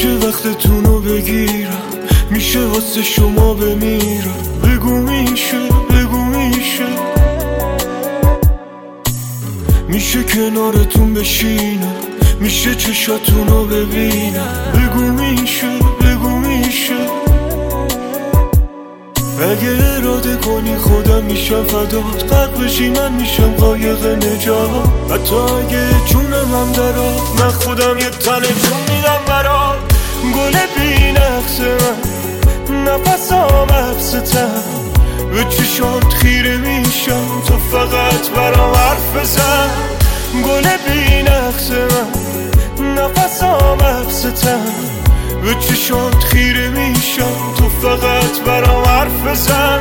میشه وقتتونو بگیرم، میشه واسه شما بمیرم. بگو میشه، بگو میشه، میشه کنارتون بشینم، میشه چشاتونو ببینم. بگو میشه، بگو میشه، اگه اراده کنی خودم میشم فدات. غرق بشی من میشم قایق نجات. حتی اگه جونم هم درات، من خودم یه تنه جون میدم برات. گل بی نقص من، نفسام حبستم، به چشات خیره میشم تو فقط برام حرف بزن. گل بی نقص من، نفسام حبستم، به چشات خیره میشم تو فقط برام حرف بزن.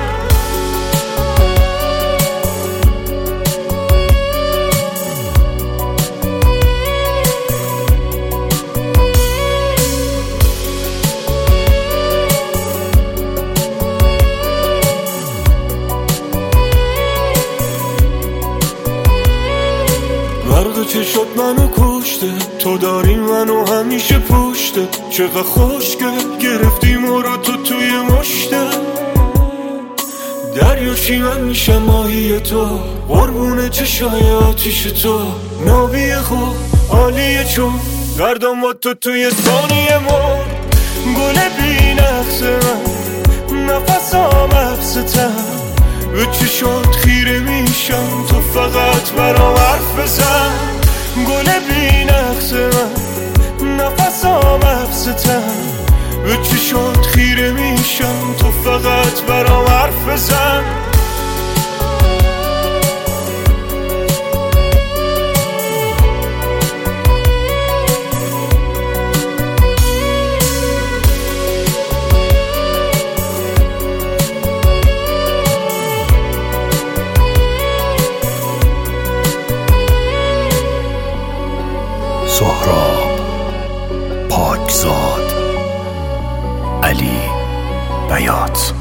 برق چشات منو کشته، تو داری منو همیشه پشته. چقدر خوشگل گرفتی مرا تو توی مشته. دریاشی من میشم ماهی تو، قربون چشای آتیش تو. نابی خوب عالیه چون گردم با تو توی ثانیه مر. گل بی نقص من، نفسام حبستم، به چشات خیره میشم تو فقط برام حرف بزن. گل بی نقص من، نفسام حبستم، به چشات خیره میشم تو فقط برام حرف بزن. سهراب پاکزاد، علی بیات.